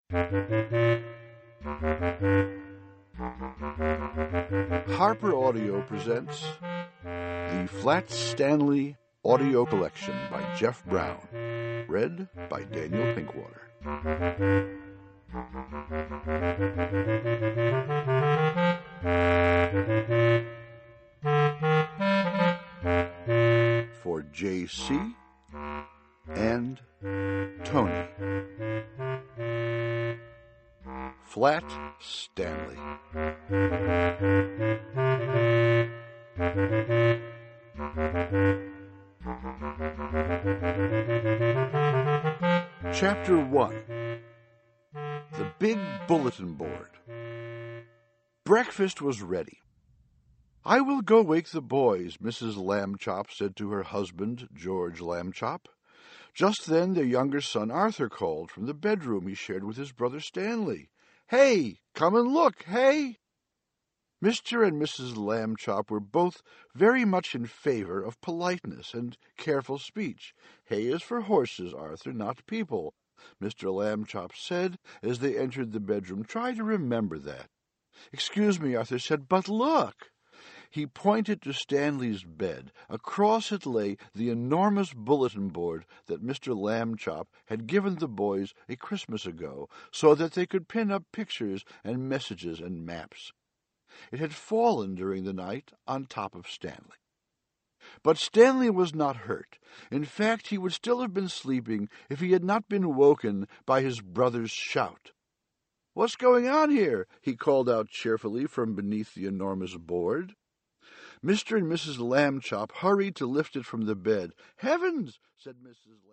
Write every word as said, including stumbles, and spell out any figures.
Harper Audio presents the Flat Stanley Audio Collection by Jeff Brown, read by Daniel Pinkwater. For J C and Tony. Flat Stanley. Chapter one. The Big Bulletin Board. Breakfast was ready. "I will go wake the boys," Missus Lambchop said to her husband, George Lambchop. Just then their younger son Arthur called from the bedroom he shared with his brother Stanley. "Hey, come and look, hey!" Mister and Missus Lambchop were both very much in favor of politeness and careful speech. "Hay is for horses, Arthur, not people," Mister Lambchop said as they entered the bedroom. "Try to remember that." "Excuse me," Arthur said, "but look." He pointed to Stanley's bed. Across it lay the enormous bulletin board that Mister Lambchop had given the boys a Christmas ago, so that they could pin up pictures and messages and maps. It had fallen during the night on top of Stanley. But Stanley was not hurt. In fact, he would still have been sleeping if he had not been woken by his brother's shout. "What's going on here?" he called out cheerfully from beneath the enormous board. Mister and Missus Lambchop hurried to lift it from the bed. "Heavens!" said Missus